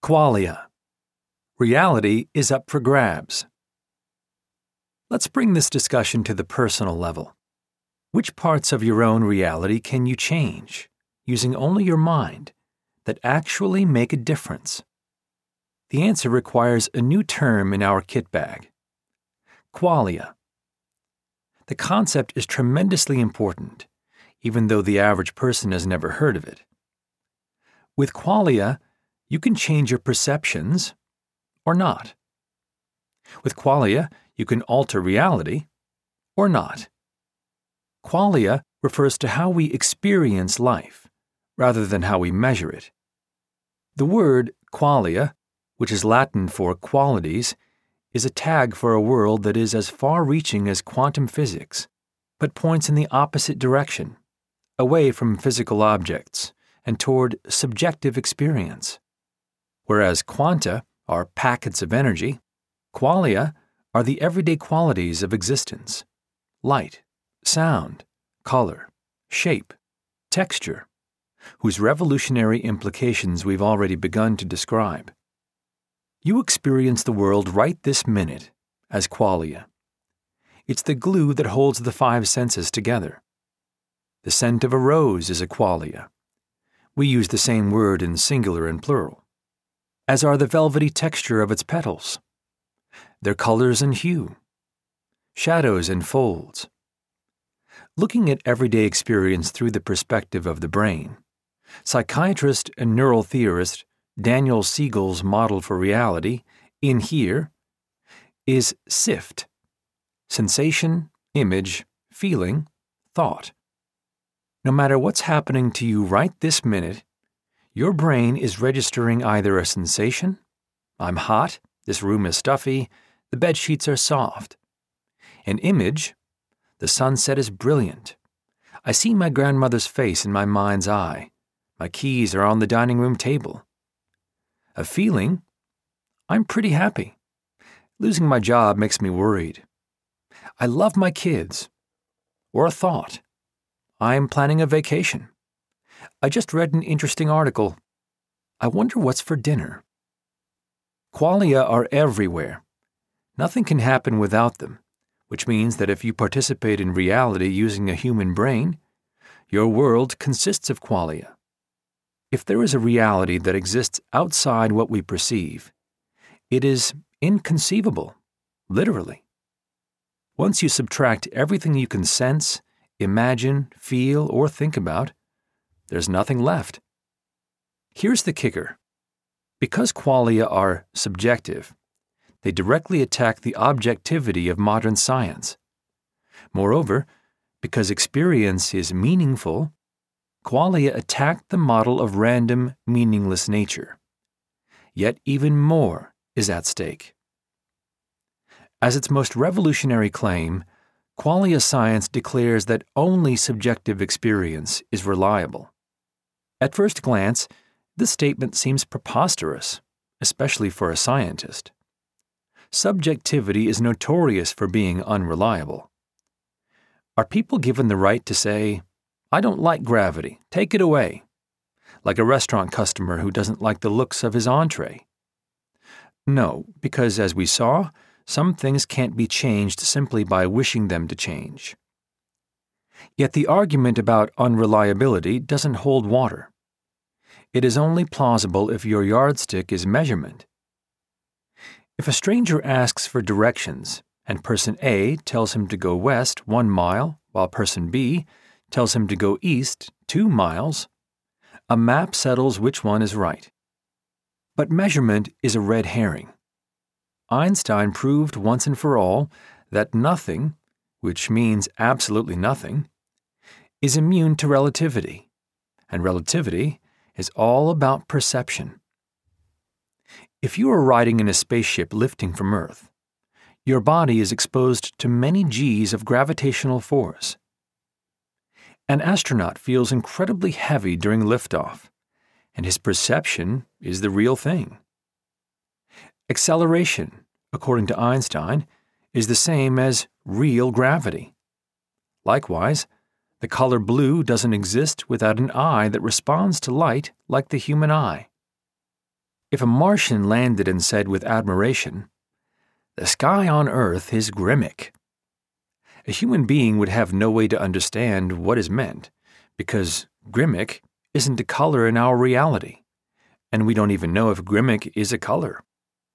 Qualia. Reality is up for grabs. Let's bring this discussion to the personal level. Which parts of your own reality can you change, using only your mind, that actually make a difference? The answer requires a new term in our kit bag: qualia. The concept is tremendously important, even though the average person has never heard of it. With qualia, you can change your perceptions or not. With qualia, you can alter reality or not. Qualia refers to how we experience life, rather than how we measure it. The word qualia, which is Latin for qualities, is a tag for a world that is as far-reaching as quantum physics, but points in the opposite direction, away from physical objects and toward subjective experience. Whereas quanta are packets of energy, qualia are the everyday qualities of existence: light, sound, color, shape, texture, whose revolutionary implications we've already begun to describe. You experience the world right this minute as qualia. It's the glue that holds the five senses together. The scent of a rose is a qualia. We use the same word in singular and plural, as are the velvety texture of its petals, their colors and hue, shadows and folds. Looking at everyday experience through the perspective of the brain, psychiatrist and neural theorist Daniel Siegel's model for reality, in here, is SIFT: sensation, image, feeling, thought. No matter what's happening to you right this minute, your brain is registering either a sensation: I'm hot, this room is stuffy, the bed sheets are soft. An image: the sunset is brilliant. I see my grandmother's face in my mind's eye. My keys are on the dining room table. A feeling: I'm pretty happy. Losing my job makes me worried. I love my kids. Or a thought: I'm planning a vacation. I just read an interesting article. I wonder what's for dinner. Qualia are everywhere. Nothing can happen without them, which means that if you participate in reality using a human brain, your world consists of qualia. If there is a reality that exists outside what we perceive, it is inconceivable, literally. Once you subtract everything you can sense, imagine, feel, or think about, there's nothing left. Here's the kicker. Because qualia are subjective, they directly attack the objectivity of modern science. Moreover, because experience is meaningful, qualia attack the model of random, meaningless nature. Yet even more is at stake. As its most revolutionary claim, qualia science declares that only subjective experience is reliable. At first glance, this statement seems preposterous, especially for a scientist. Subjectivity is notorious for being unreliable. Are people given the right to say, "I don't like gravity, take it away," like a restaurant customer who doesn't like the looks of his entree? No, because as we saw, some things can't be changed simply by wishing them to change. Yet the argument about unreliability doesn't hold water. It is only plausible if your yardstick is measurement. If a stranger asks for directions and person A tells him to go west 1 mile while person B tells him to go east 2 miles, a map settles which one is right. But measurement is a red herring. Einstein proved once and for all that nothing, which means absolutely nothing, is immune to relativity, and relativity is all about perception. If you are riding in a spaceship lifting from Earth, your body is exposed to many G's of gravitational force. An astronaut feels incredibly heavy during liftoff, and his perception is the real thing. Acceleration, according to Einstein, is the same as real gravity. Likewise, the color blue doesn't exist without an eye that responds to light like the human eye. If a Martian landed and said with admiration, "The sky on Earth is Grimmick," a human being would have no way to understand what is meant, because Grimmick isn't a color in our reality, and we don't even know if Grimmick is a color.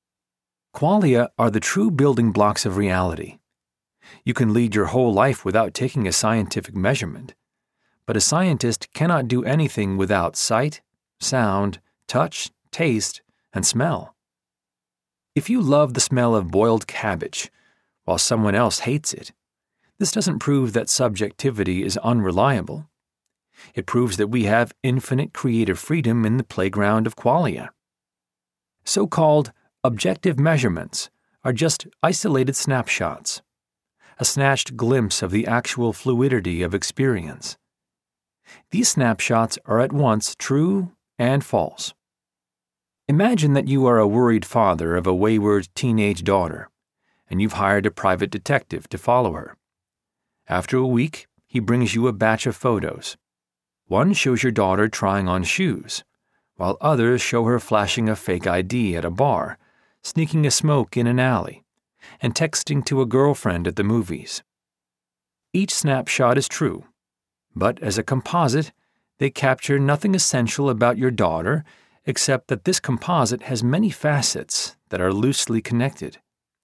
Qualia are the true building blocks of reality. You can lead your whole life without taking a scientific measurement, but a scientist cannot do anything without sight, sound, touch, taste, and smell. If you love the smell of boiled cabbage, while someone else hates it, this doesn't prove that subjectivity is unreliable. It proves that we have infinite creative freedom in the playground of qualia. So-called objective measurements are just isolated snapshots, a snatched glimpse of the actual fluidity of experience. These snapshots are at once true and false. Imagine that you are a worried father of a wayward teenage daughter, and you've hired a private detective to follow her. After a week, he brings you a batch of photos. One shows your daughter trying on shoes, while others show her flashing a fake ID at a bar, sneaking a smoke in an alley, and texting to a girlfriend at the movies. Each snapshot is true, but as a composite, they capture nothing essential about your daughter except that this composite has many facets that are loosely connected.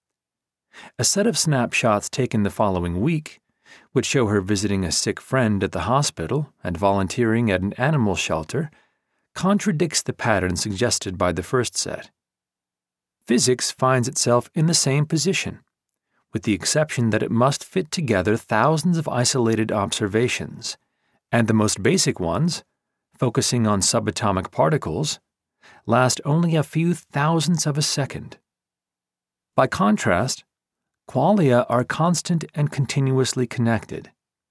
A set of snapshots taken the following week would show her visiting a sick friend at the hospital and volunteering at an animal shelter contradicts the pattern suggested by the first set. Physics finds itself in the same position, with the exception that it must fit together thousands of isolated observations, and the most basic ones, focusing on subatomic particles, last only a few thousandths of a second. By contrast, qualia are constant and continuously connected.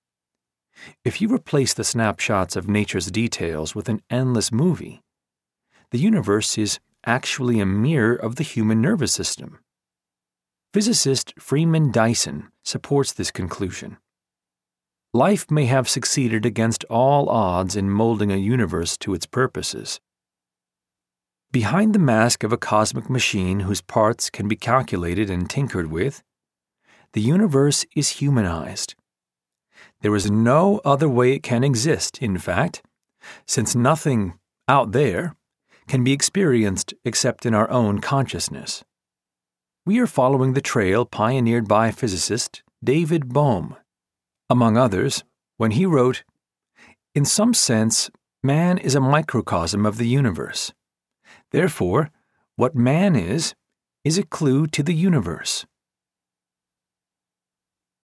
If you replace the snapshots of nature's details with an endless movie, the universe is actually a mirror of the human nervous system. Physicist Freeman Dyson supports this conclusion. Life may have succeeded against all odds in molding a universe to its purposes. Behind the mask of a cosmic machine whose parts can be calculated and tinkered with, the universe is humanized. There is no other way it can exist, in fact, since nothing out there can be experienced except in our own consciousness. We are following the trail pioneered by physicist David Bohm, among others, when he wrote, "In some sense, man is a microcosm of the universe. Therefore, what man is a clue to the universe."